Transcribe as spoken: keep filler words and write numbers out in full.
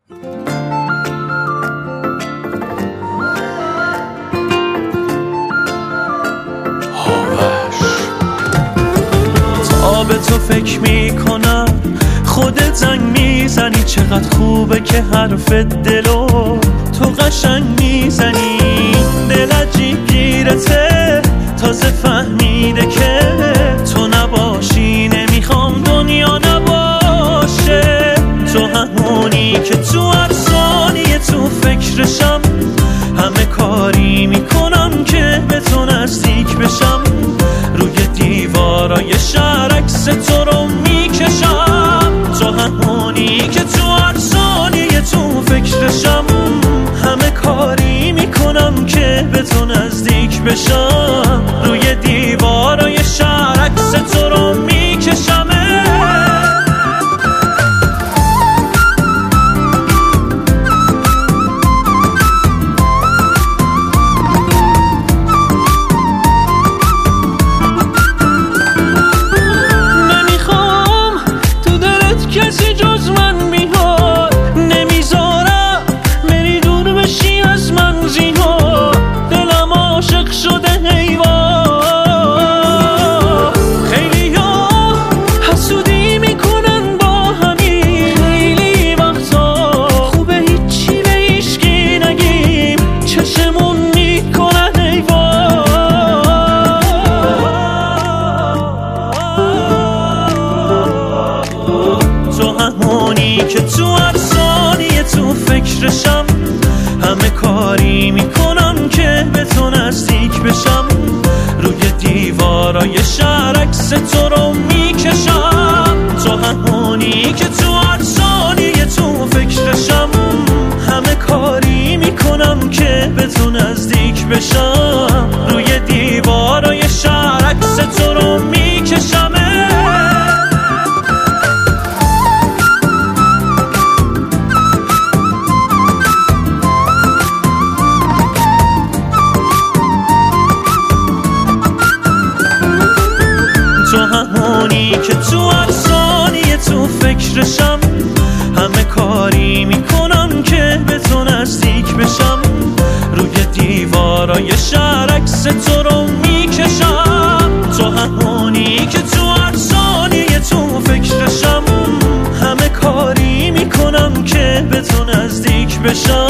تا به تو فکر میکنم خودت زنگ میزنی، چقدر خوبه که حرف دلو تو قشنگ میزنی. دل عجیب گیرته تازه فهمیده که تو نباشی نمیخوام دنیا نباشه. تو همونی که تو هر ثانیه تو فکرشم، همه کاری میکنم که به تو نزدیک بشم. روی دیوارای شهر عکس تو رو میکشم. تو همونی که تو هر ثانیه تو فکرشم، همه کاری میکنم که به تو نزدیک بشم. روی دیوارای شهر عکس تو رو میکشم. کسی جز من بیاد نمیذارم بری دور بشی از من زیاد. دلم عاشق شده حیوان. خیلی ها حسودی میکنن با همین، خیلی وقتا خوبه هیچی به هیچکی نگیم، چشمون میکنن حیوان. تو همونی که تو هر ثانیه تو فکرشم، همه کاری میکنم که به تو نزدیک بشم. روی دیوارای شهر عکس تو رو میکشم. تو همونی که تو هر ثانیه تو فکرشم، همه کاری میکنم که به تو نزدیک بشم. روی دیوارای شهر عکس تو رو میکشم. تو همونی که تو هر ثانیه تو فکرشم، همه کاری میکنم که به تو نزدیک بشم. روی دیوارای شهر عکس تو رو میکشم. تو همونی که تو هر ثانیه تو فکرشم، همه کاری میکنم که به تو نزدیک بشم.